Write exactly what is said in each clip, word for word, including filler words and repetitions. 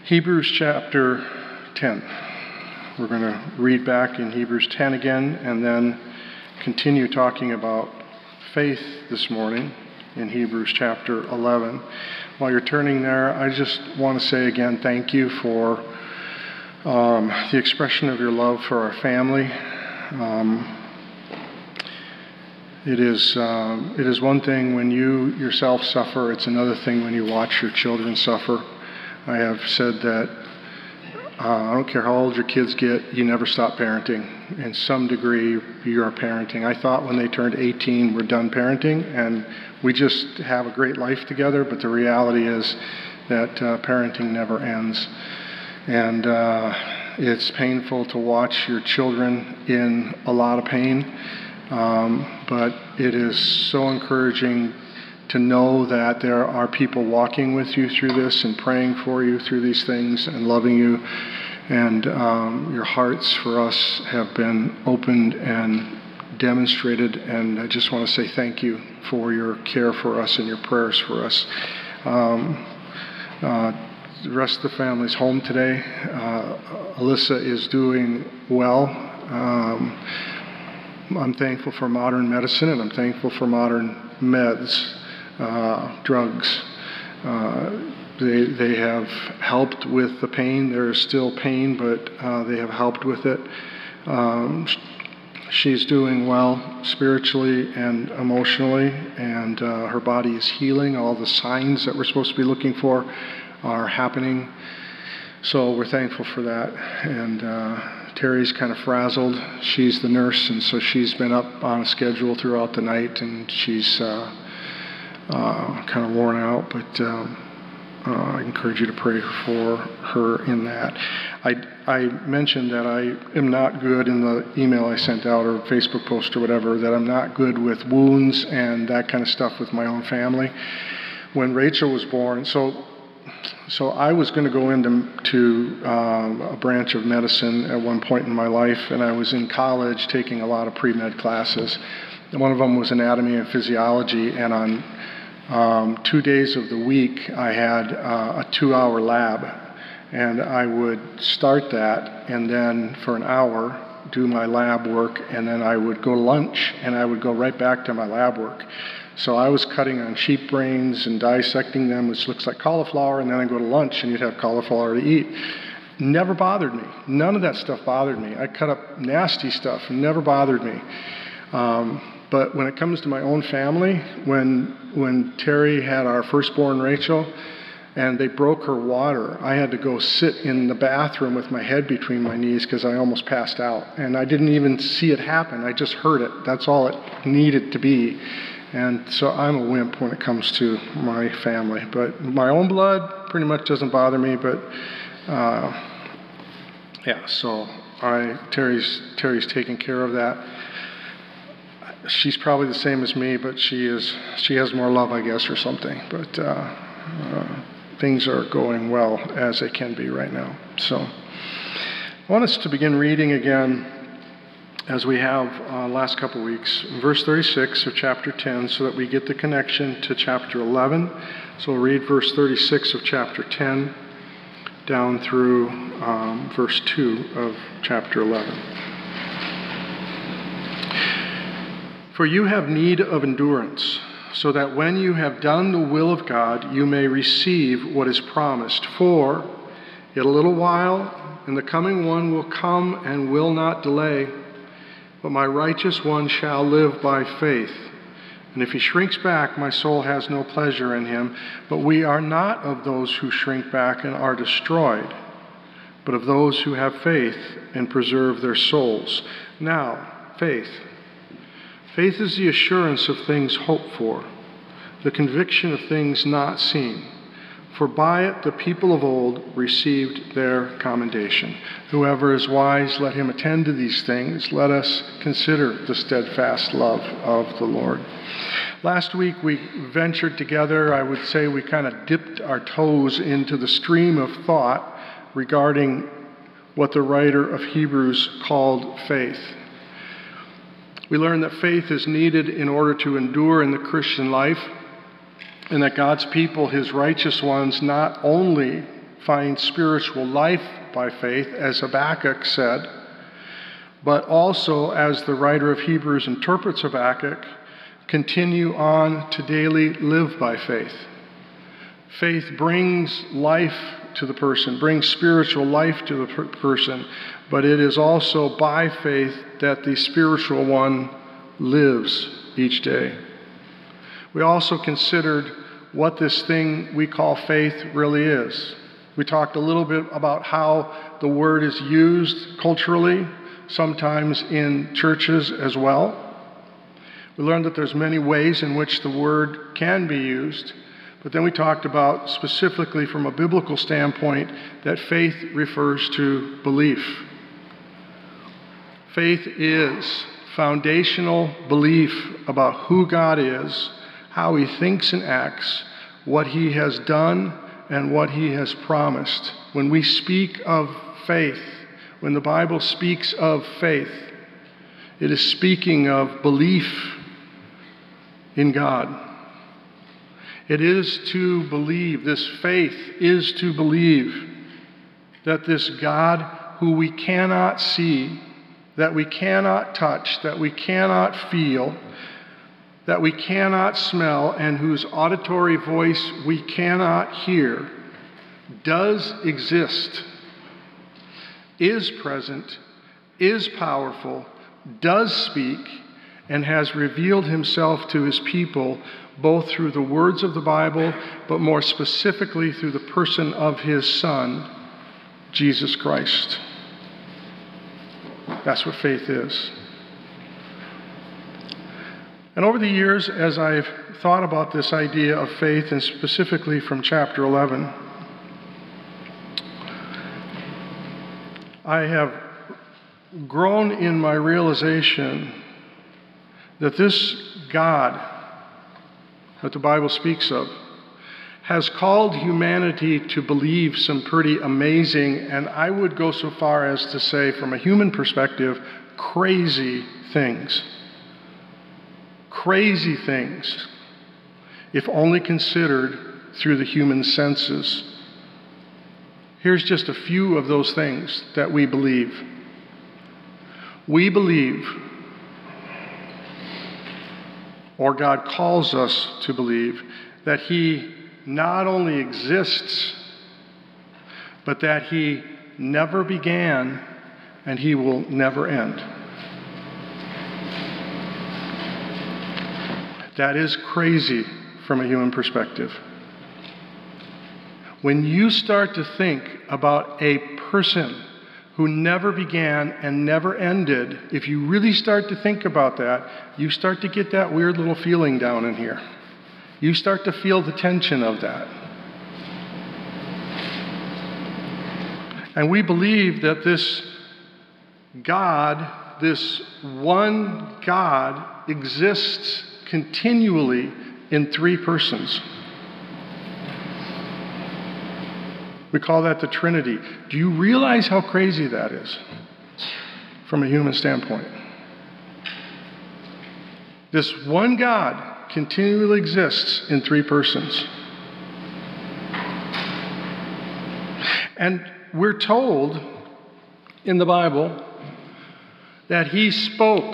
Hebrews chapter ten. We're going to read back in Hebrews ten again and then continue talking about faith this morning in Hebrews chapter eleven. While you're turning there, I just want to say again thank you for um, the expression of your love for our family. Um, it is um, it is one thing when you yourself suffer. It's another thing when you watch your children suffer. I have said that uh, I don't care how old your kids get, you never stop parenting. In some degree, you are parenting. I thought when they turned eighteen, we're done parenting, and we just have a great life together, but the reality is that uh, parenting never ends. And uh, it's painful to watch your children in a lot of pain, um, but it is so encouraging to know that there are people walking with you through this and praying for you through these things and loving you. And um, your hearts for us have been opened and demonstrated. And I just want to say thank you for your care for us and your prayers for us. Um, uh, the rest of the family's home today. Uh, Alyssa is doing well. Um, I'm thankful for modern medicine, and I'm thankful for modern meds. Uh, drugs. Uh, they they have helped with the pain. There is still pain, but uh, they have helped with it. Um, she's doing well spiritually and emotionally, and uh, her body is healing. All the signs that we're supposed to be looking for are happening. So we're thankful for that. And uh, Terry's kind of frazzled. She's the nurse, and so she's been up on a schedule throughout the night, and she's uh, Uh, kind of worn out, but um, uh, I encourage you to pray for her in that. I, I mentioned that I am not good in the email I sent out or Facebook post or whatever, that I'm not good with wounds and that kind of stuff with my own family. When Rachel was born, so so I was going to go into to, um, a branch of medicine at one point in my life, and I was in college taking a lot of pre-med classes. One of them was anatomy and physiology, and on Um, two days of the week, I had uh, a two-hour lab, and I would start that, and then for an hour, do my lab work, and then I would go to lunch, and I would go right back to my lab work. So I was cutting on sheep brains and dissecting them, which looks like cauliflower, and then I'd go to lunch, and you'd have cauliflower to eat. Never bothered me. None of that stuff bothered me. I cut up nasty stuff, and never bothered me. Um, But when it comes to my own family, when when Terry had our firstborn Rachel, and they broke her water, I had to go sit in the bathroom with my head between my knees because I almost passed out. And I didn't even see it happen. I just heard it. That's all it needed to be. And so I'm a wimp when it comes to my family. But my own blood pretty much doesn't bother me. But uh, yeah, so I Terry's Terry's taking care of that. She's probably the same as me, but she is she has more love, I guess, or something. But uh, uh, things are going well as they can be right now. So I want us to begin reading again, as we have uh, last couple weeks, verse thirty-six of chapter ten, so that we get the connection to chapter eleven. So we'll read verse thirty-six of chapter ten down through um, verse two of chapter eleven. For you have need of endurance, so that when you have done the will of God, you may receive what is promised. For yet a little while, and the coming one will come and will not delay. But my righteous one shall live by faith. And if he shrinks back, my soul has no pleasure in him. But we are not of those who shrink back and are destroyed, but of those who have faith and preserve their souls. Now, faith. Faith is the assurance of things hoped for, the conviction of things not seen. For by it the people of old received their commendation. Whoever is wise, let him attend to these things. Let us consider the steadfast love of the Lord. Last week we ventured together, I would say we kind of dipped our toes into the stream of thought regarding what the writer of Hebrews called faith. We learn that faith is needed in order to endure in the Christian life, and that God's people, his righteous ones, not only find spiritual life by faith, as Habakkuk said, but also, as the writer of Hebrews interprets Habakkuk, continue on to daily live by faith. Faith brings life to the person, brings spiritual life to the per- person, but it is also by faith that the spiritual one lives each day. We also considered what this thing we call faith really is. We talked a little bit about how the word is used culturally, sometimes in churches as well. We learned that there's many ways in which the word can be used, but then we talked about specifically from a biblical standpoint that faith refers to belief. Faith is foundational belief about who God is, how he thinks and acts, what he has done, and what he has promised. When we speak of faith, when the Bible speaks of faith, it is speaking of belief in God. It is to believe, this faith is to believe that this God who we cannot see, that we cannot touch, that we cannot feel, that we cannot smell, and whose auditory voice we cannot hear, does exist, is present, is powerful, does speak, and has revealed himself to his people, both through the words of the Bible, but more specifically through the person of his Son, Jesus Christ. That's what faith is. And over the years, as I've thought about this idea of faith, and specifically from chapter eleven, I have grown in my realization that this God that the Bible speaks of has called humanity to believe some pretty amazing, and I would go so far as to say, from a human perspective, crazy things. Crazy things, if only considered through the human senses. Here's just a few of those things that we believe. We believe, or God calls us to believe, that he not only exists, but that he never began and he will never end. That is crazy from a human perspective. When you start to think about a person who never began and never ended, if you really start to think about that, you start to get that weird little feeling down in here. You start to feel the tension of that. And we believe that this God, this one God, exists continually in three persons. We call that the Trinity. Do you realize how crazy that is from a human standpoint? This one God continually exists in three persons. And we're told in the Bible that he spoke,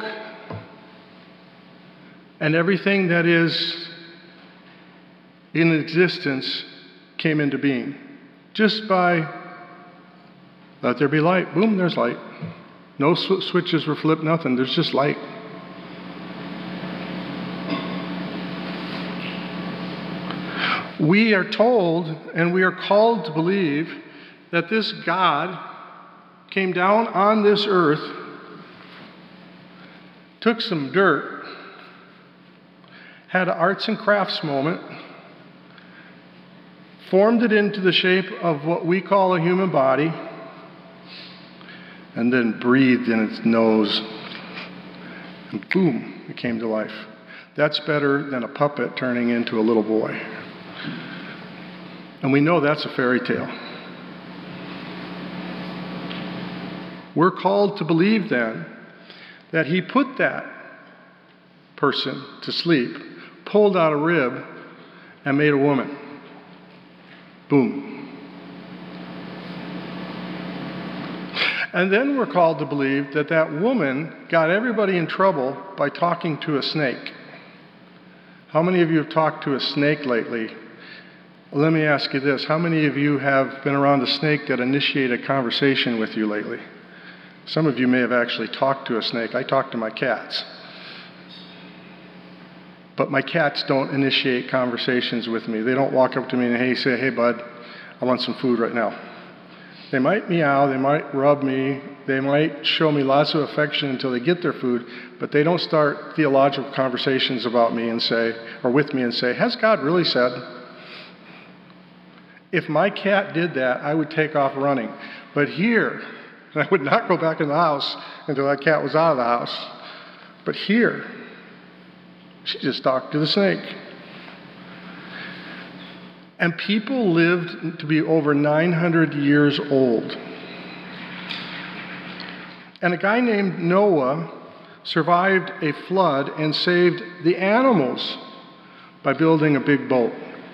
and everything that is in existence came into being. Just by, let there be light, boom, there's light. No sw- switches were flipped, nothing, there's just light. We are told, and we are called to believe, that this God came down on this earth, took some dirt, had an arts and crafts moment, formed it into the shape of what we call a human body, and then breathed in its nose, and boom, it came to life. That's better than a puppet turning into a little boy. And we know that's a fairy tale. We're called to believe then that he put that person to sleep, pulled out a rib, and made a woman. Boom. And then we're called to believe that that woman got everybody in trouble by talking to a snake. How many of you have talked to a snake lately? Well, let me ask you this. How many of you have been around a snake that initiated a conversation with you lately? Some of you may have actually talked to a snake. I talk to my cats. But my cats don't initiate conversations with me. They don't walk up to me and hey, say, hey, bud, I want some food right now. They might meow, they might rub me, they might show me lots of affection until they get their food, but they don't start theological conversations about me and say, or with me and say, has God really said? If my cat did that, I would take off running. But here, I would not go back in the house until that cat was out of the house. But here, she just talked to the snake. And people lived to be over nine hundred years old. And a guy named Noah survived a flood and saved the animals by building a big boat.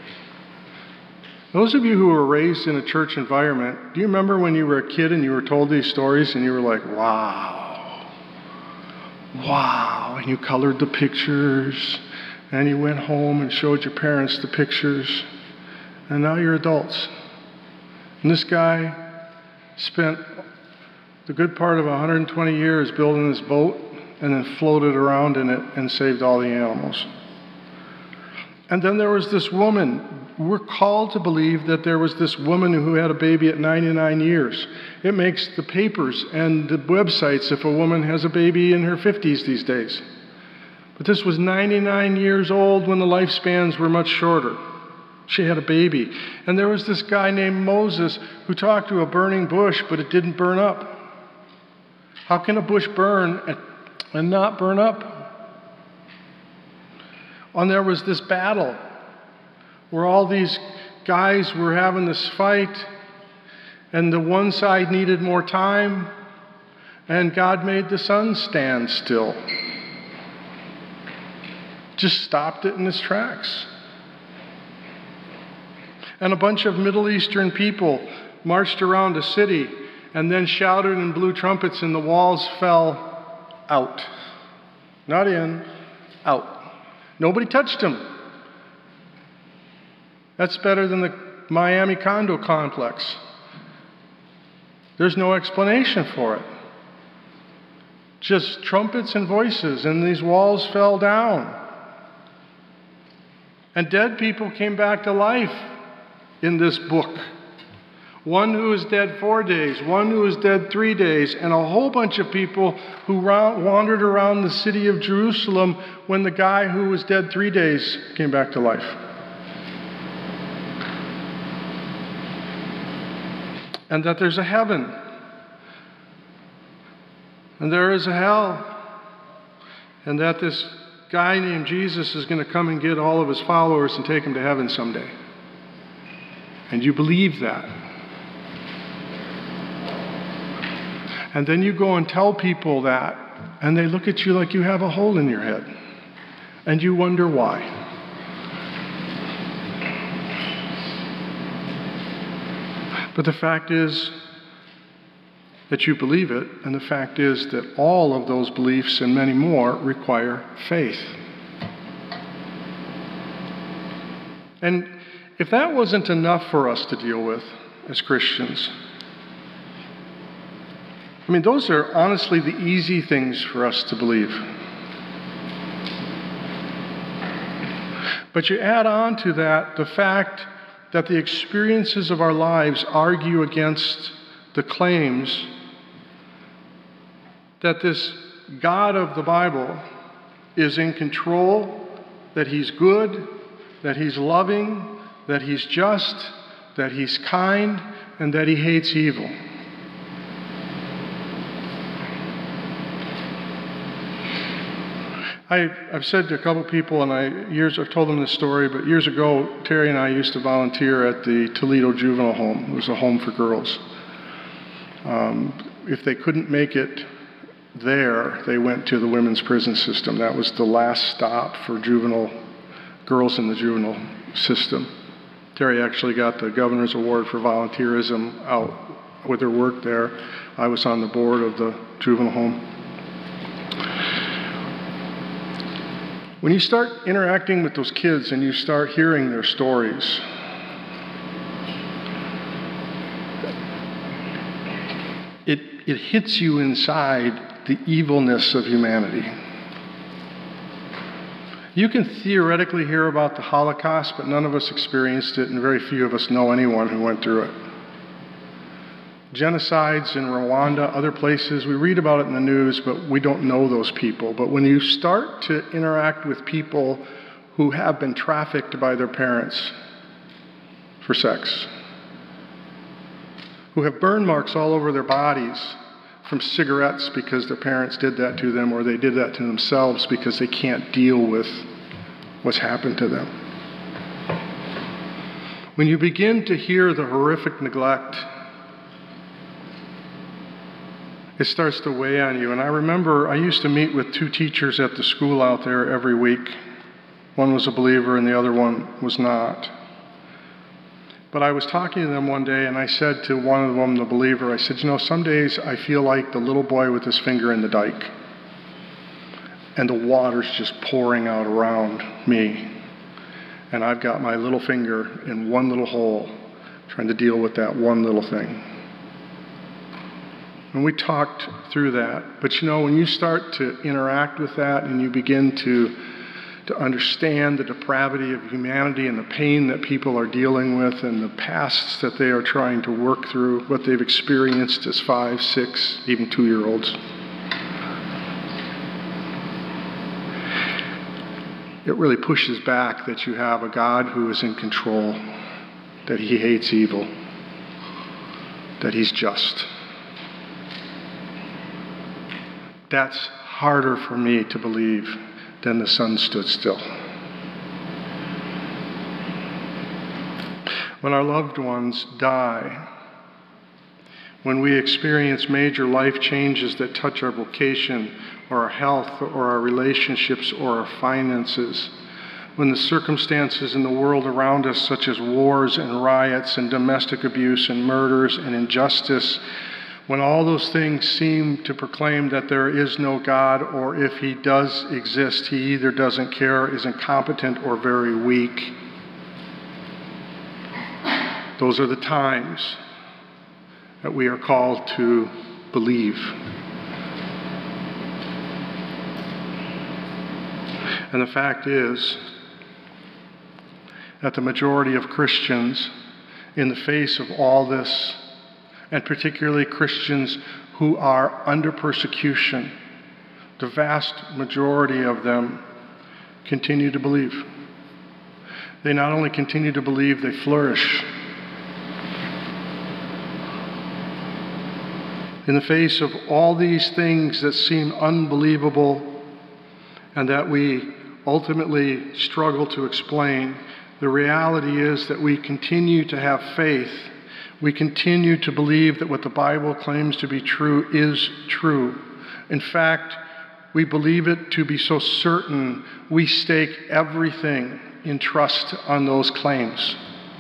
Those of you who were raised in a church environment, do you remember when you were a kid and you were told these stories and you were like, wow, wow, and you colored the pictures and you went home and showed your parents the pictures? And now you're adults. And this guy spent the good part of one hundred twenty years building this boat and then floated around in it and saved all the animals. And then there was this woman. We're called to believe that there was this woman who had a baby at ninety-nine years. It makes the papers and the websites if a woman has a baby in her fifties these days. But this was ninety-nine years old when the lifespans were much shorter. She had a baby. And there was this guy named Moses who talked to a burning bush, but it didn't burn up. How can a bush burn and not burn up? And there was this battle where all these guys were having this fight, and the one side needed more time, and God made the sun stand still. Just stopped it in its tracks. And a bunch of Middle Eastern people marched around a city and then shouted and blew trumpets, and the walls fell out. Not in, out. Nobody touched them. That's better than the Miami condo complex. There's no explanation for it. Just trumpets and voices, and these walls fell down. And dead people came back to life in this book. One who was dead four days, one who was dead three days, and a whole bunch of people who round, wandered around the city of Jerusalem when the guy who was dead three days came back to life. And that there's a heaven, and there is a hell, and that this guy named Jesus is going to come and get all of his followers and take them to heaven someday. And you believe that. And then you go and tell people that, and they look at you like you have a hole in your head. And you wonder why. But the fact is that you believe it, and the fact is that all of those beliefs and many more require faith. And if that wasn't enough for us to deal with as Christians, I mean, those are honestly the easy things for us to believe. But you add on to that the fact that the experiences of our lives argue against the claims that this God of the Bible is in control, that He's good, that He's loving, that He's just, that He's kind, and that He hates evil. I, I've said to a couple people, and I years I've told them this story, but years ago, Terry and I used to volunteer at the Toledo Juvenile Home. It was a home for girls. Um, if they couldn't make it there, they went to the women's prison system. That was the last stop for juvenile girls in the juvenile system. Terry actually got the governor's award for volunteerism out with her work there. I was on the board of the juvenile home. When you start interacting with those kids and you start hearing their stories, it, it hits you inside the evilness of humanity. You can theoretically hear about the Holocaust, but none of us experienced it, and very few of us know anyone who went through it. Genocides in Rwanda, other places, we read about it in the news, but we don't know those people. But when you start to interact with people who have been trafficked by their parents for sex, who have burn marks all over their bodies from cigarettes because their parents did that to them, or they did that to themselves because they can't deal with what's happened to them. When you begin to hear the horrific neglect, it starts to weigh on you. And I remember I used to meet with two teachers at the school out there every week. One was a believer and the other one was not. But I was talking to them one day, and I said to one of them, the believer, I said, you know, some days I feel like the little boy with his finger in the dike, and the water's just pouring out around me. And I've got my little finger in one little hole, trying to deal with that one little thing. And we talked through that. But you know, when you start to interact with that and you begin to to understand the depravity of humanity and the pain that people are dealing with and the pasts that they are trying to work through, what they've experienced as five, six, even two-year-olds. It really pushes back that you have a God who is in control, that he hates evil, that he's just. That's harder for me to believe than the sun stood still. When our loved ones die, when we experience major life changes that touch our vocation or our health or our relationships or our finances, when the circumstances in the world around us, such as wars and riots and domestic abuse and murders and injustice, when all those things seem to proclaim that there is no God, or if he does exist, he either doesn't care, is incompetent, or very weak, those are the times that we are called to believe. And the fact is that the majority of Christians, in the face of all this, and particularly Christians who are under persecution, the vast majority of them continue to believe. They not only continue to believe, they flourish. In the face of all these things that seem unbelievable and that we ultimately struggle to explain, the reality is that we continue to have faith. We continue to believe that what the Bible claims to be true is true. In fact, we believe it to be so certain we stake everything in trust on those claims.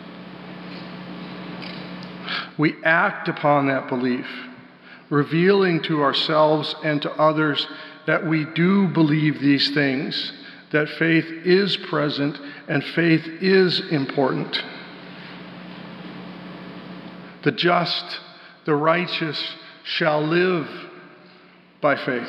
We act upon that belief, revealing to ourselves and to others that we do believe these things, that faith is present and faith is important. The just, the righteous shall live by faith.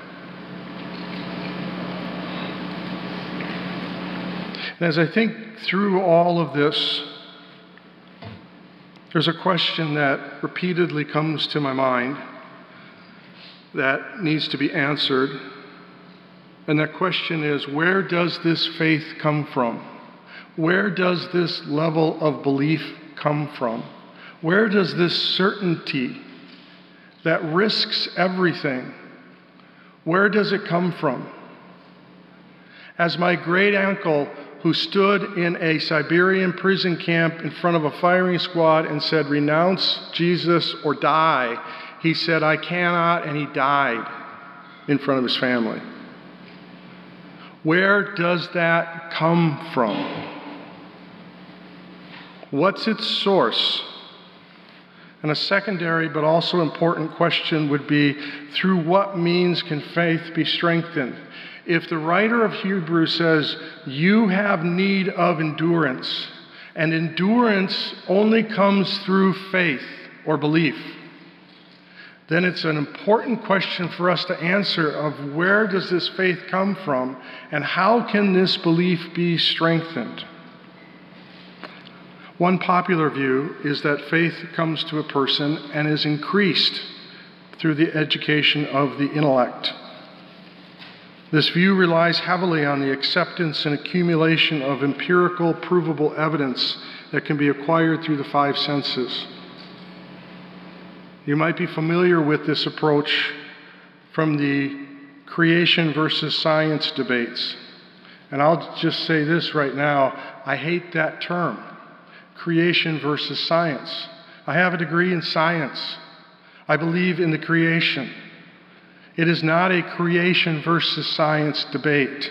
And as I think through all of this, there's a question that repeatedly comes to my mind that needs to be answered. And that question is, where does this faith come from? Where does this level of belief come from? Where does this certainty that risks everything, where does it come from? As my great uncle, who stood in a Siberian prison camp in front of a firing squad and said, "Renounce Jesus or die," he said, "I cannot," and he died in front of his family. Where does that come from? What's its source? And a secondary but also important question would be, through what means can faith be strengthened? If the writer of Hebrews says, you have need of endurance, and endurance only comes through faith or belief, then it's an important question for us to answer of where does this faith come from, and how can this belief be strengthened? One popular view is that faith comes to a person and is increased through the education of the intellect. This view relies heavily on the acceptance and accumulation of empirical, provable evidence that can be acquired through the five senses. You might be familiar with this approach from the creation versus science debates. And I'll just say this right now, I hate that term. Creation versus science. I have a degree in science. I believe in the creation. It is not a creation versus science debate.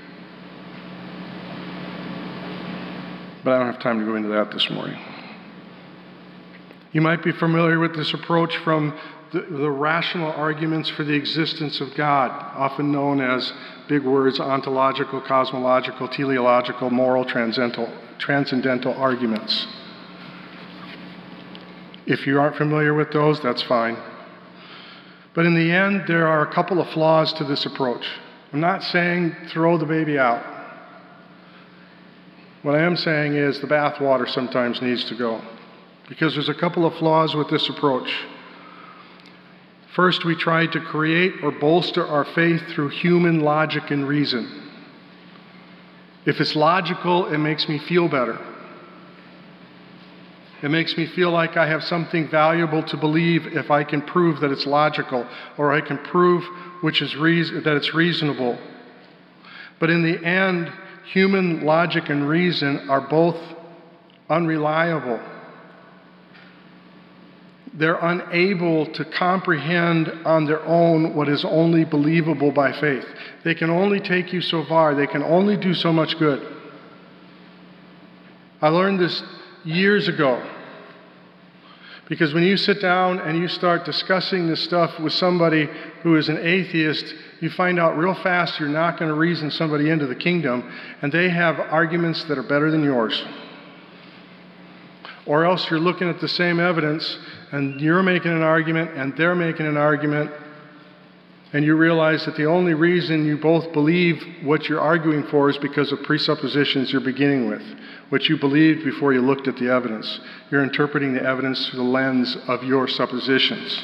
But I don't have time to go into that this morning. You might be familiar with this approach from the, the rational arguments for the existence of God, often known as big words, ontological, cosmological, teleological, moral, transcendental, transcendental arguments. If you aren't familiar with those, that's fine. But in the end, there are a couple of flaws to this approach. I'm not saying throw the baby out. What I am saying is the bathwater sometimes needs to go, because there's a couple of flaws with this approach. First, we try to create or bolster our faith through human logic and reason. If it's logical, it makes me feel better. It makes me feel like I have something valuable to believe if I can prove that it's logical, or I can prove which is reason, that it's reasonable. But in the end, human logic and reason are both unreliable. They're unable to comprehend on their own what is only believable by faith. They can only take you so far. They can only do so much good. I learned this years ago, because when you sit down and you start discussing this stuff with somebody who is an atheist, you find out real fast you're not going to reason somebody into the kingdom, and they have arguments that are better than yours. Or else you're looking at the same evidence, and you're making an argument, and they're making an argument, and you realize that the only reason you both believe what you're arguing for is because of presuppositions you're beginning with, what you believed before you looked at the evidence. You're interpreting the evidence through the lens of your suppositions.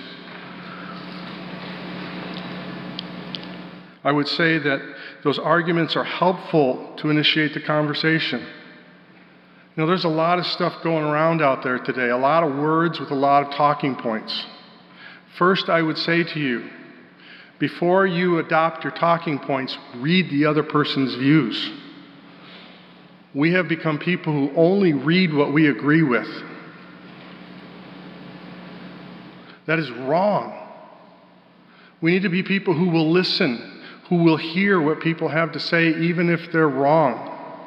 I would say that those arguments are helpful to initiate the conversation. You know, there's a lot of stuff going around out there today, a lot of words with a lot of talking points. First, I would say to you, before you adopt your talking points, read the other person's views. We have become people who only read what we agree with. That is wrong. We need to be people who will listen, who will hear what people have to say, even if they're wrong.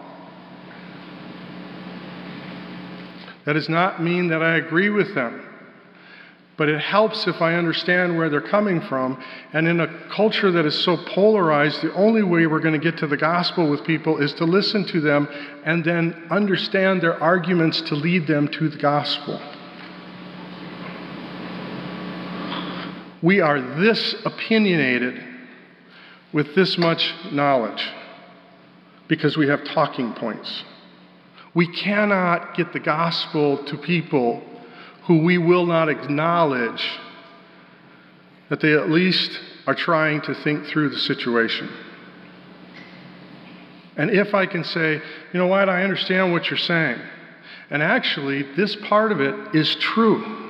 That does not mean that I agree with them, but it helps if I understand where they're coming from. And in a culture that is so polarized, the only way we're going to get to the gospel with people is to listen to them and then understand their arguments to lead them to the gospel. We are this opinionated with this much knowledge because we have talking points. We cannot get the gospel to people who we will not acknowledge that they at least are trying to think through the situation. And if I can say, you know what, I understand what you're saying, and actually this part of it is true.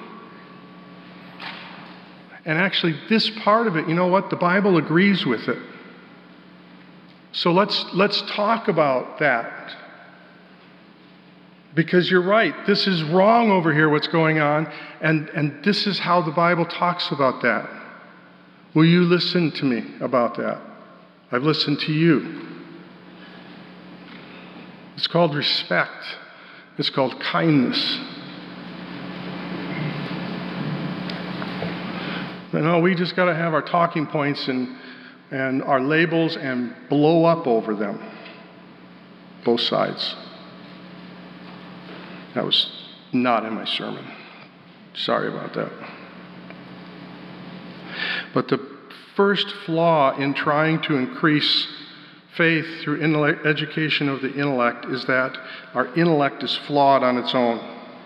And actually this part of it, you know what, the Bible agrees with it. So let's let's talk about that. Because you're right, this is wrong over here, what's going on, and, and this is how the Bible talks about that. Will you listen to me about that? I've listened to you. It's called respect. It's called kindness. no, we just got to have our talking points and, and our labels and blow up over them. Both sides. That was not in my sermon. Sorry about that. But the first flaw in trying to increase faith through intellect, education of the intellect is that our intellect is flawed on its own.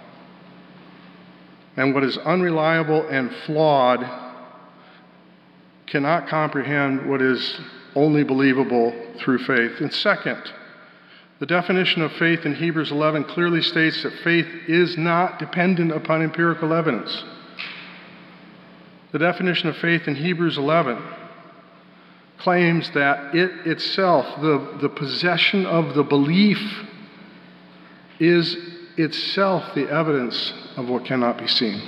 And what is unreliable and flawed cannot comprehend what is only believable through faith. And second, the definition of faith in Hebrews eleven clearly states that faith is not dependent upon empirical evidence. The definition of faith in Hebrews eleven claims that it itself, the, the possession of the belief, is itself the evidence of what cannot be seen.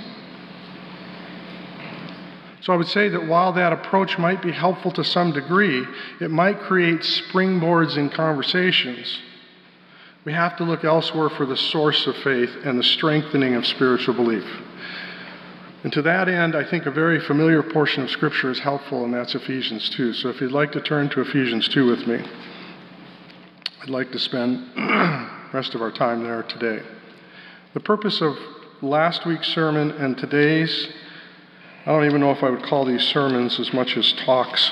So I would say that while that approach might be helpful to some degree, it might create springboards in conversations. We have to look elsewhere for the source of faith and the strengthening of spiritual belief. And to that end, I think a very familiar portion of Scripture is helpful, and that's Ephesians two. So if you'd like to turn to Ephesians two with me, I'd like to spend the rest of our time there today. The purpose of last week's sermon and today's, I don't even know if I would call these sermons as much as talks,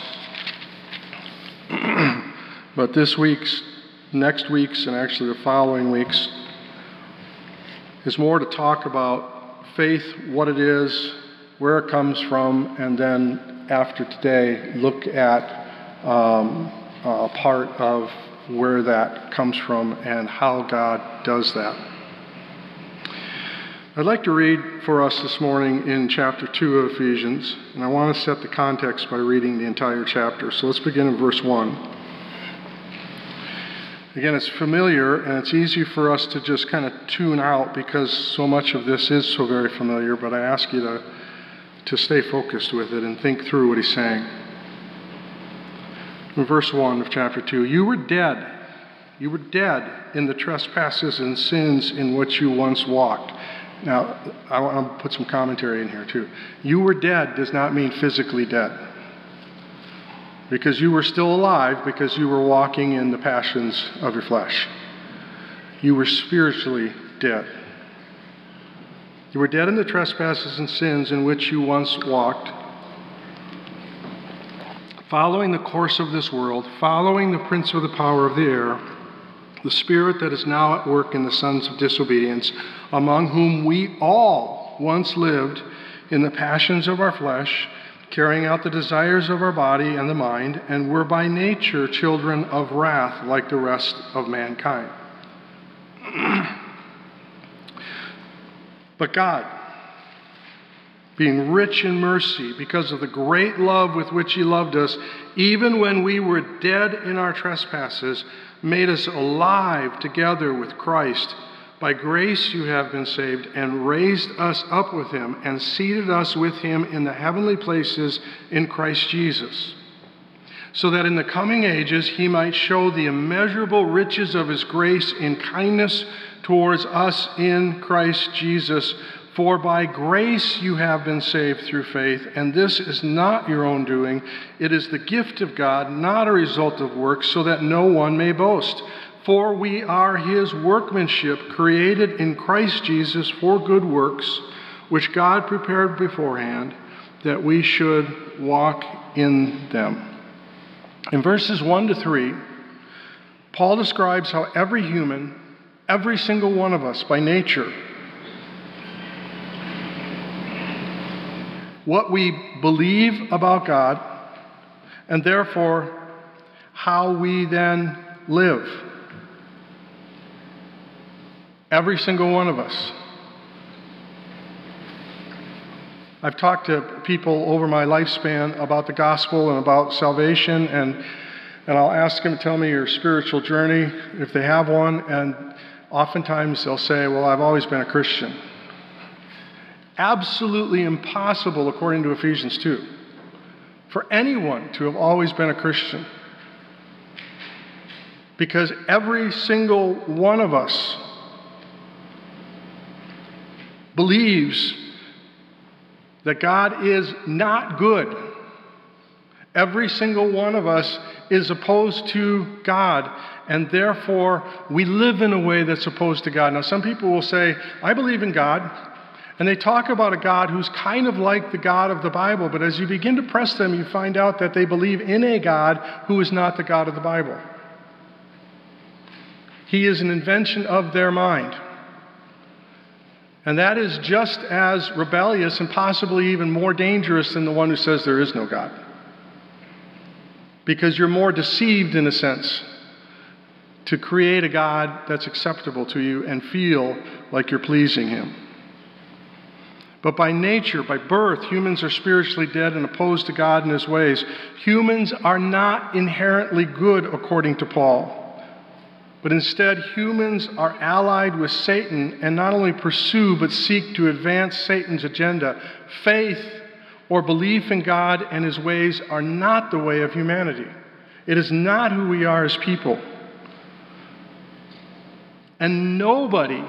but this week's, next week's, and actually the following week's, is more to talk about faith, what it is, where it comes from, and then after today, look at um, a part of where that comes from and how God does that. I'd like to read for us this morning in chapter two of Ephesians, and I want to set the context by reading the entire chapter. So let's begin in verse one. Again, it's familiar, and it's easy for us to just kind of tune out because so much of this is so very familiar, but I ask you to, to stay focused with it and think through what he's saying. In verse one of chapter two, you were dead. You were dead in the trespasses and sins in which you once walked. Now, I want to put some commentary in here too. You were dead does not mean physically dead, because you were still alive because you were walking in the passions of your flesh. You were spiritually dead. You were dead in the trespasses and sins in which you once walked, following the course of this world, following the prince of the power of the air, the spirit that is now at work in the sons of disobedience, among whom we all once lived in the passions of our flesh, carrying out the desires of our body and the mind, and were by nature children of wrath like the rest of mankind. But God, being rich in mercy because of the great love with which he loved us, even when we were dead in our trespasses, made us alive together with Christ. By grace you have been saved, and raised us up with him, and seated us with him in the heavenly places in Christ Jesus, so that in the coming ages he might show the immeasurable riches of his grace in kindness towards us in Christ Jesus. For by grace you have been saved through faith, and this is not your own doing. It is the gift of God, not a result of works, so that no one may boast. For we are his workmanship, created in Christ Jesus for good works, which God prepared beforehand that we should walk in them. In verses one to three, Paul describes how every human, every single one of us by nature, what we believe about God, and therefore how we then live. Every single one of us. I've talked to people over my lifespan about the gospel and about salvation, and, and I'll ask them to tell me your spiritual journey, if they have one, and oftentimes they'll say, well, I've always been a Christian. Absolutely impossible, according to Ephesians two, for anyone to have always been a Christian. Because every single one of us believes that God is not good. Every single one of us is opposed to God, and therefore we live in a way that's opposed to God. Now, some people will say, I believe in God, and they talk about a God who's kind of like the God of the Bible, but as you begin to press them, you find out that they believe in a God who is not the God of the Bible. He is an invention of their mind. And that is just as rebellious and possibly even more dangerous than the one who says there is no God. Because you're more deceived, in a sense, to create a God that's acceptable to you and feel like you're pleasing Him. But by nature, by birth, humans are spiritually dead and opposed to God and His ways. Humans are not inherently good, according to Paul. But instead, humans are allied with Satan and not only pursue but seek to advance Satan's agenda. Faith or belief in God and His ways are not the way of humanity. It is not who we are as people. And nobody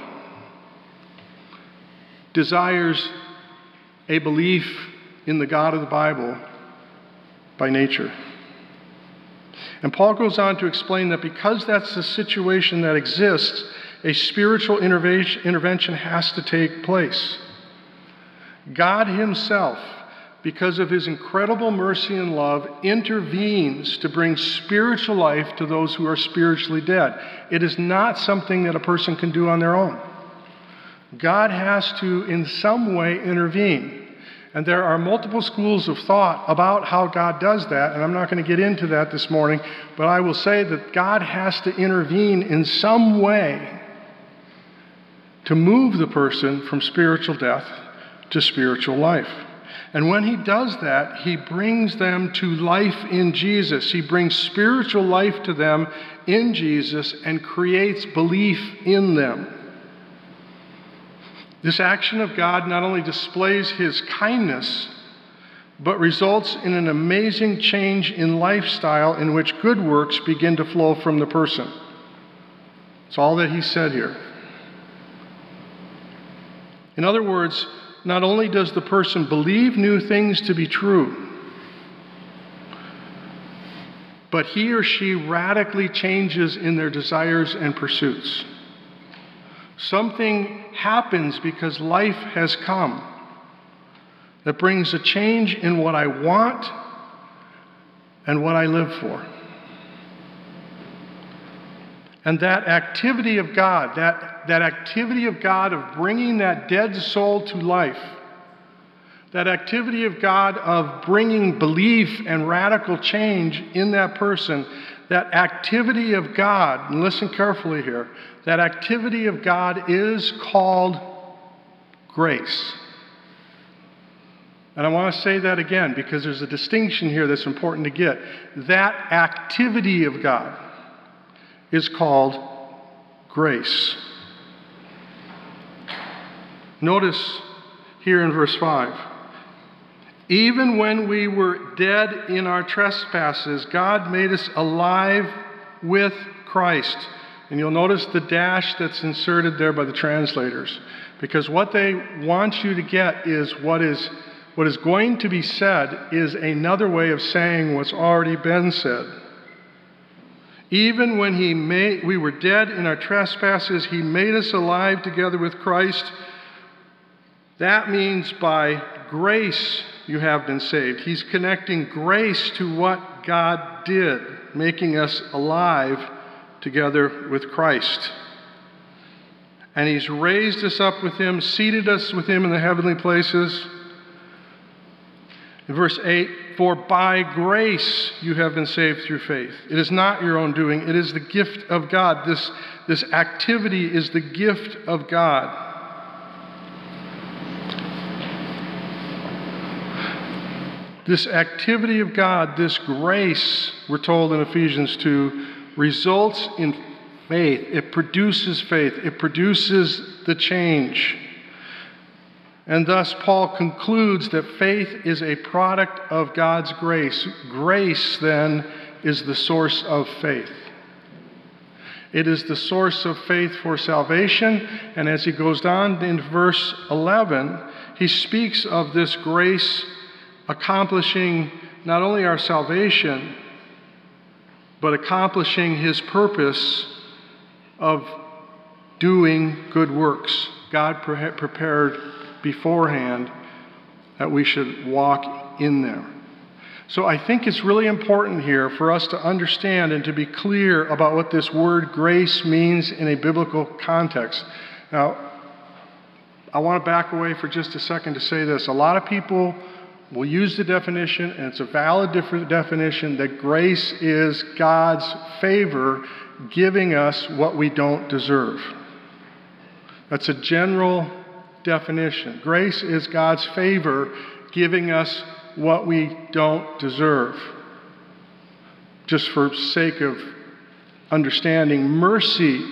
desires a belief in the God of the Bible by nature. And Paul goes on to explain that because that's the situation that exists, a spiritual intervention has to take place. God Himself, because of His incredible mercy and love, intervenes to bring spiritual life to those who are spiritually dead. It is not something that a person can do on their own. God has to, in some way, intervene. And there are multiple schools of thought about how God does that, and I'm not going to get into that this morning, but I will say that God has to intervene in some way to move the person from spiritual death to spiritual life. And when He does that, He brings them to life in Jesus. He brings spiritual life to them in Jesus and creates belief in them. This action of God not only displays His kindness, but results in an amazing change in lifestyle in which good works begin to flow from the person. It's all that He said here. In other words, not only does the person believe new things to be true, but he or she radically changes in their desires and pursuits. Something happens because life has come that brings a change in what I want and what I live for. And that activity of God, that, that activity of God of bringing that dead soul to life, that activity of God of bringing belief and radical change in that person, that activity of God, and listen carefully here, that activity of God is called grace. And I want to say that again because there's a distinction here that's important to get. That activity of God is called grace. Notice here in verse five, even when we were dead in our trespasses, God made us alive with Christ. And you'll notice the dash that's inserted there by the translators, because what they want you to get is what is what is going to be said is another way of saying what's already been said. Even when he made, we were dead in our trespasses, He made us alive together with Christ. That means by grace you have been saved. He's connecting grace to what God did, making us alive together with Christ. And He's raised us up with Him, seated us with Him in the heavenly places. In verse eight, for by grace you have been saved through faith. It is not your own doing. It is the gift of God. This, this activity is the gift of God. This activity of God, this grace, we're told in Ephesians two, results in faith. It produces faith. It produces the change. And thus, Paul concludes that faith is a product of God's grace. Grace, then, is the source of faith. It is the source of faith for salvation. And as he goes on in verse eleven, he speaks of this grace accomplishing not only our salvation, but accomplishing his purpose of doing good works. God pre- prepared beforehand that we should walk in them. So I think it's really important here for us to understand and to be clear about what this word grace means in a biblical context. Now, I want to back away for just a second to say this. A lot of people will use the definition, and it's a valid different definition, that grace is God's favor giving us what we don't deserve. That's a general definition. Grace is God's favor giving us what we don't deserve. Just for sake of understanding, mercy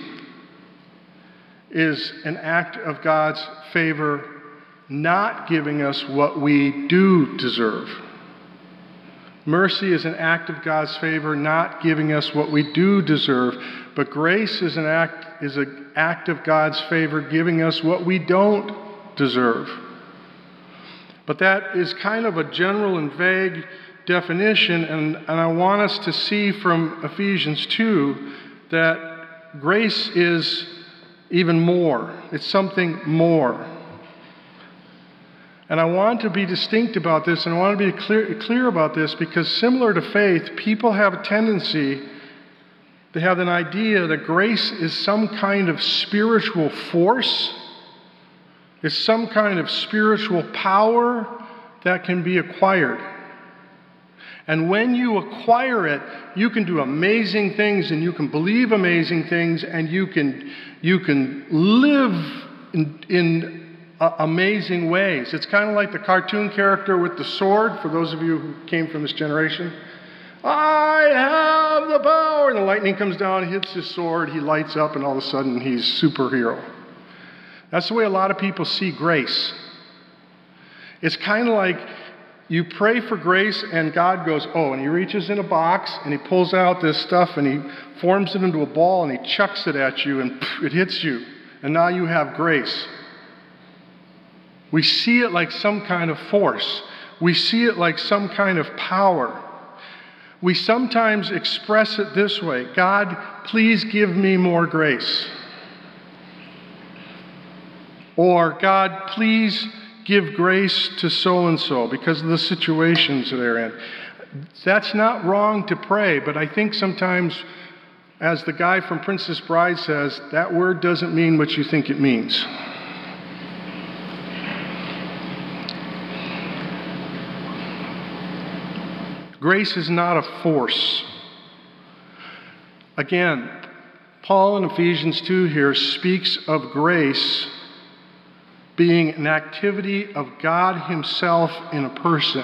is an act of God's favor not giving us what we do deserve. Mercy is an act of God's favor not giving us what we do deserve, but grace is an act is an act of God's favor giving us what we don't deserve. But that is kind of a general and vague definition, and, and I want us to see from Ephesians two that grace is even more. It's something more. And I want to be distinct about this, and I want to be clear, clear about this, because similar to faith, people have a tendency, they have an idea that grace is some kind of spiritual force. It's some kind of spiritual power that can be acquired. And when you acquire it, you can do amazing things, and you can believe amazing things, and you can you can live in, in uh, amazing ways. It's kind of like the cartoon character with the sword, for those of you who came from this generation. I have the power! And the lightning comes down, hits his sword, he lights up, and all of a sudden he's superhero. That's the way a lot of people see grace. It's kind of like you pray for grace and God goes, oh, and he reaches in a box and he pulls out this stuff and he forms it into a ball and he chucks it at you and pff, it hits you. And now you have grace. We see it like some kind of force. We see it like some kind of power. We sometimes express it this way: God, please give me more grace. Or, God, please give grace to so-and-so because of the situations they're in. That's not wrong to pray, but I think sometimes, as the guy from Princess Bride says, that word doesn't mean what you think it means. Grace is not a force. Again, Paul in Ephesians two here speaks of grace being an activity of God himself in a person.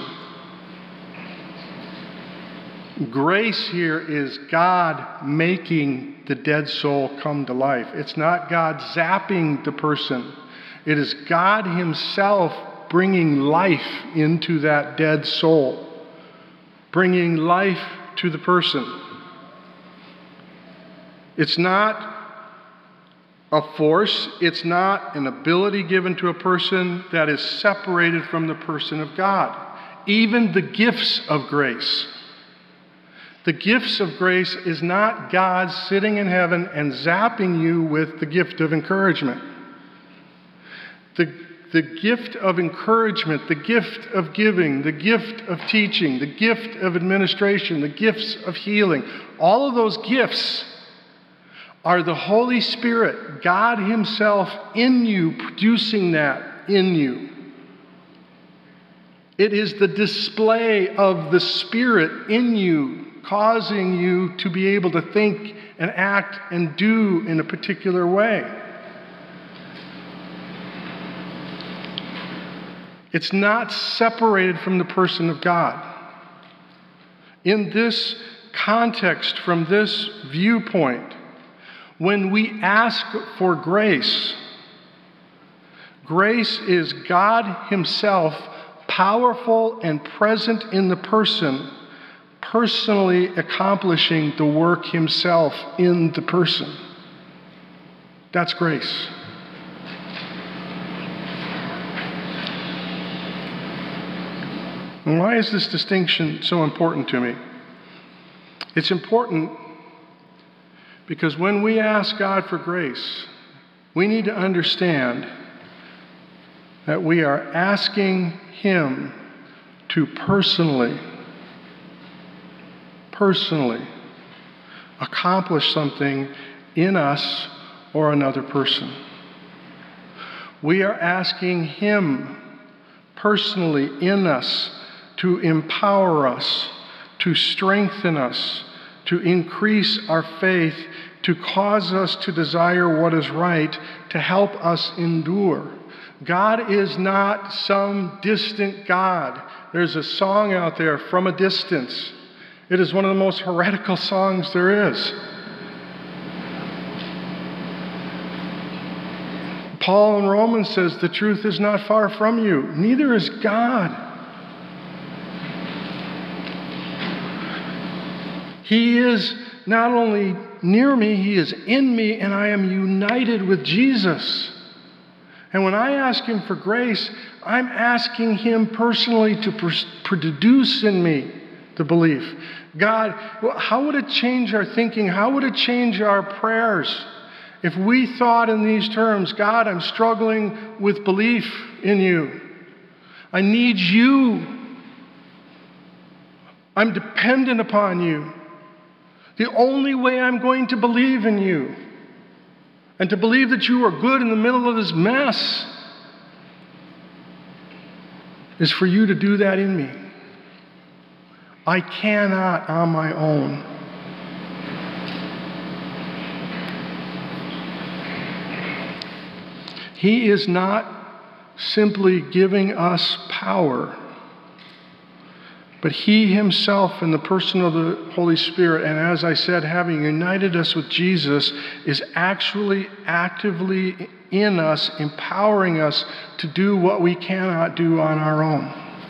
Grace here is God making the dead soul come to life. It's not God zapping the person. It is God himself bringing life into that dead soul, bringing life to the person. It's not a force. It's not an ability given to a person that is separated from the person of God. Even the gifts of grace. The gifts of grace is not God sitting in heaven and zapping you with the gift of encouragement. The, the gift of encouragement, the gift of giving, the gift of teaching, the gift of administration, the gifts of healing, all of those gifts are the Holy Spirit, God himself in you, producing that in you. It is the display of the Spirit in you, causing you to be able to think and act and do in a particular way. It's not separated from the person of God. In this context, from this viewpoint, when we ask for grace, grace is God himself powerful and present in the person, personally accomplishing the work himself in the person. That's grace. And why is this distinction so important to me? It's important because when we ask God for grace, we need to understand that we are asking Him to personally, personally accomplish something in us or another person. We are asking Him personally in us to empower us, to strengthen us, to increase our faith, to cause us to desire what is right, to help us endure. God is not some distant God. There's a song out there, From a Distance. It is one of the most heretical songs there is. Paul in Romans says, the truth is not far from you. Neither is God. He is not only near me, He is in me, and I am united with Jesus. And when I ask Him for grace, I'm asking Him personally to produce in me the belief. God, how would it change our thinking? How would it change our prayers if we thought in these terms? God, I'm struggling with belief in You. I need You. I'm dependent upon You. The only way I'm going to believe in You and to believe that You are good in the middle of this mess is for You to do that in me. I cannot on my own. He is not simply giving us power, but He Himself in the person of the Holy Spirit, and as I said, having united us with Jesus, is actually actively in us, empowering us to do what we cannot do on our own.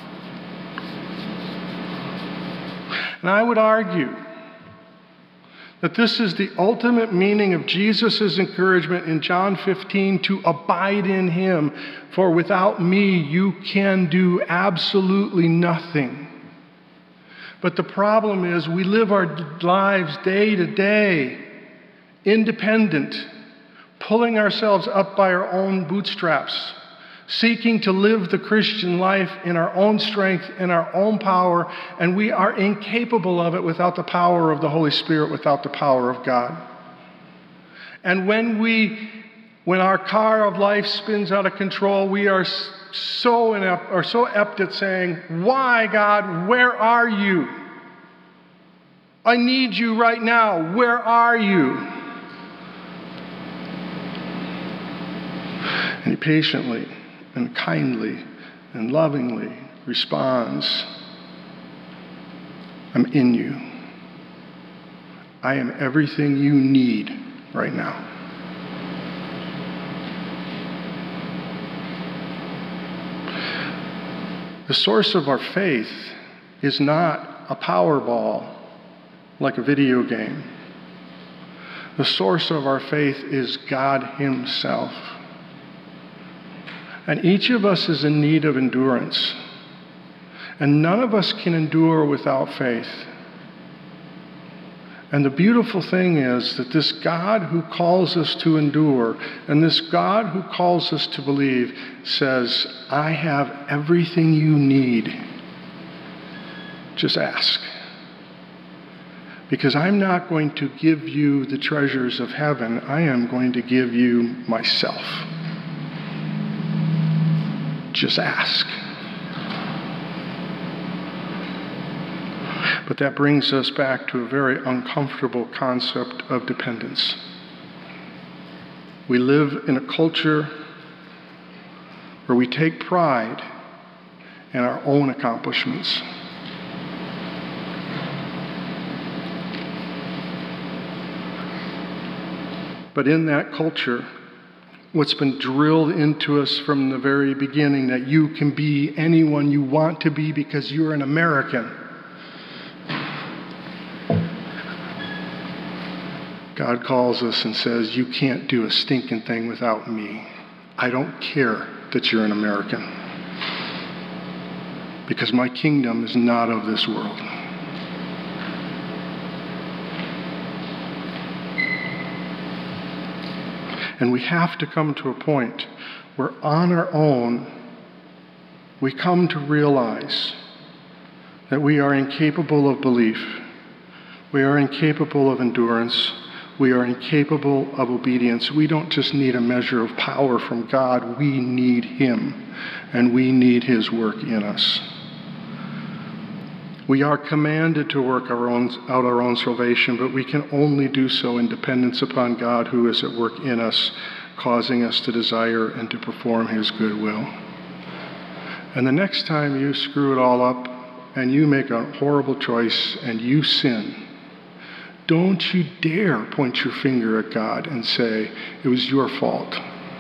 And I would argue that this is the ultimate meaning of Jesus' encouragement in John fifteen to abide in Him, for without me you can do absolutely nothing. But the problem is we live our lives day to day, independent, pulling ourselves up by our own bootstraps, seeking to live the Christian life in our own strength, in our own power, and we are incapable of it without the power of the Holy Spirit, without the power of God. And when we, when our car of life spins out of control, we are so inept, or so apt at saying, "Why, God, where are You? I need You right now. Where are You?" And He patiently and kindly and lovingly responds, "I'm in You. I am everything you need right now." The source of our faith is not a Powerball like a video game. The source of our faith is God Himself. And each of us is in need of endurance. And none of us can endure without faith. And the beautiful thing is that this God who calls us to endure, and this God who calls us to believe, says, "I have everything you need. Just ask. Because I'm not going to give you the treasures of heaven. I am going to give you myself. Just ask." But that brings us back to a very uncomfortable concept of dependence. We live in a culture where we take pride in our own accomplishments. But in that culture, what's been drilled into us from the very beginning, that you can be anyone you want to be because you're an American. God calls us and says, you can't do a stinking thing without me. I don't care that you're an American, because my kingdom is not of this world. And we have to come to a point where on our own, we come to realize that we are incapable of belief. We are incapable of endurance. We are incapable of obedience. We don't just need a measure of power from God. We need Him, and we need His work in us. We are commanded to work our own, out our own salvation, but we can only do so in dependence upon God, who is at work in us, causing us to desire and to perform His good will. And the next time you screw it all up and you make a horrible choice and you sin, don't you dare point your finger at God and say, it was your fault.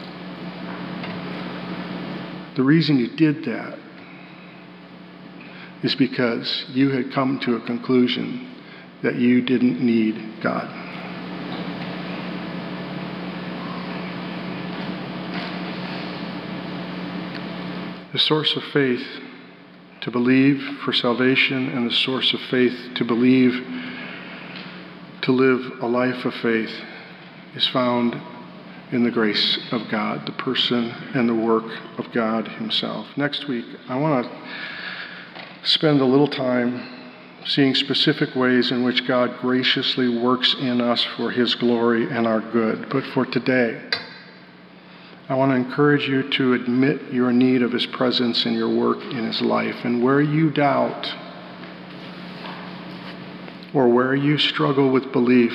The reason you did that is because you had come to a conclusion that you didn't need God. The source of faith to believe for salvation, and the source of faith to believe to live a life of faith, is found in the grace of God, the person and the work of God Himself. Next week, I want to spend a little time seeing specific ways in which God graciously works in us for His glory and our good. But for today, I want to encourage you to admit your need of His presence and your work in His life. And where you doubt, or where you struggle with belief,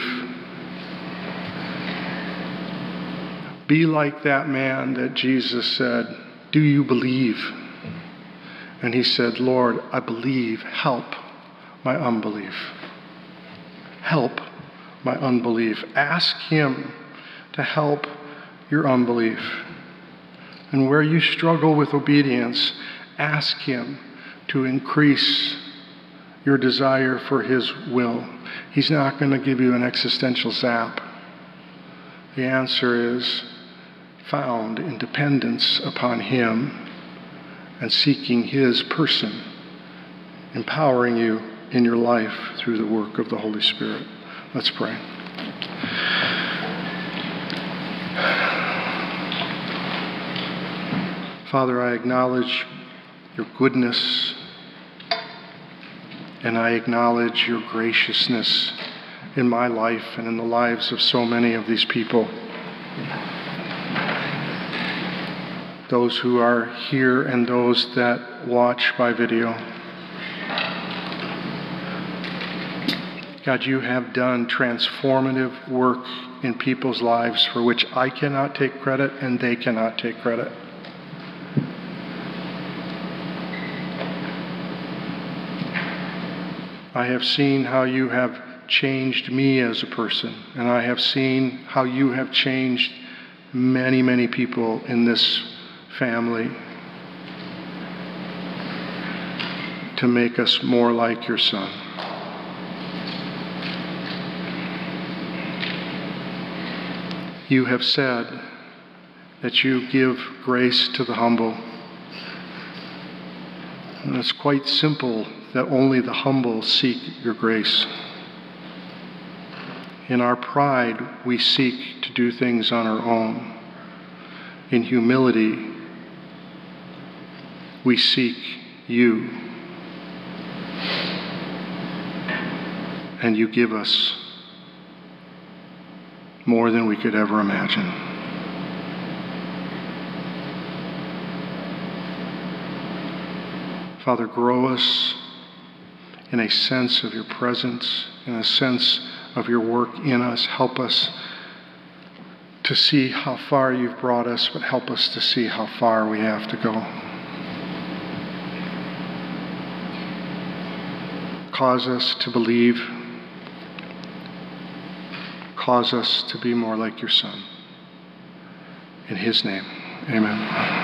be like that man that Jesus said, do you believe? And he said, Lord, I believe, help my unbelief. Help my unbelief. Ask Him to help your unbelief. And where you struggle with obedience, ask Him to increase your desire for His will. He's not going to give you an existential zap. The answer is found in dependence upon Him and seeking His person, empowering you in your life through the work of the Holy Spirit. Let's pray. Father, I acknowledge your goodness, and I acknowledge your graciousness in my life and in the lives of so many of these people. Those who are here and those that watch by video. God, you have done transformative work in people's lives for which I cannot take credit and they cannot take credit. I have seen how you have changed me as a person, and I have seen how you have changed many, many people in this family to make us more like your Son. You have said that you give grace to the humble. And it's quite simple that only the humble seek your grace. In our pride, we seek to do things on our own. In humility, we seek you. And you give us more than we could ever imagine. Father, grow us in a sense of your presence, in a sense of your work in us. Help us to see how far you've brought us, but help us to see how far we have to go. Cause us to believe. Cause us to be more like your Son. In His name, amen.